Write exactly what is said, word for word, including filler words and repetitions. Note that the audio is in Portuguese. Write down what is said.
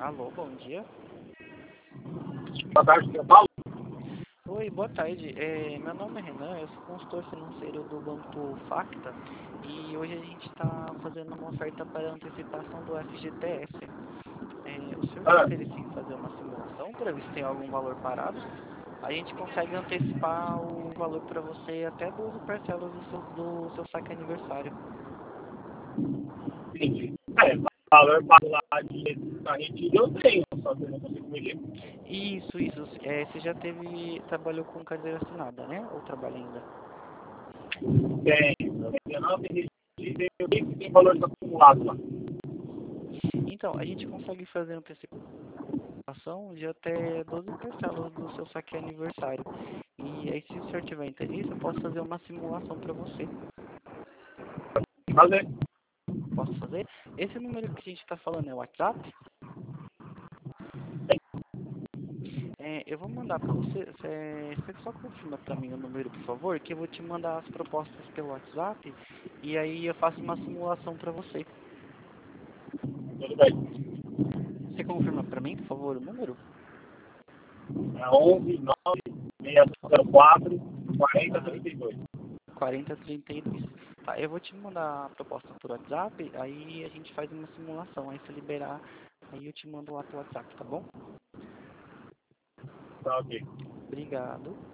Alô, bom dia. Boa tarde, São Paulo. Oi, boa tarde. É, meu nome é Renan, eu sou consultor financeiro do Banco Facta e hoje a gente está fazendo uma oferta para antecipação do F G T S. É, o senhor tem Ah, interesse em fazer uma simulação para ver se tem algum valor parado? A gente consegue antecipar o valor para você até doze parcelas do seu, do seu saque aniversário. entendi. É, valor para lá de a gente eu tenho, só que eu não consigo mexer. Isso, isso. É, você já teve, trabalhou com carteira assinada, né? Ou trabalha ainda? Tem, dezenove registros e tem tem valores acumulados lá. Então, a gente consegue fazer antecipação de até doze parcelas do seu saque aniversário. E aí, se o senhor tiver interesse, eu posso fazer uma simulação para você. Fazer. Posso fazer? Esse número que a gente está falando é o WhatsApp? É, eu vou mandar para você. Você você só confirma para mim o número, por favor, que eu vou te mandar as propostas pelo WhatsApp e aí eu faço uma simulação para você. Tudo bem. Você confirma para mim, por favor, o número? É onze, nove, seis zero quatro, quarenta, Aham. trinta e dois. quarenta trinta e dois. Tá, eu vou te mandar a proposta por WhatsApp, aí a gente faz uma simulação. Aí se liberar, aí eu te mando lá pelo WhatsApp, tá bom? Tá ok. Obrigado.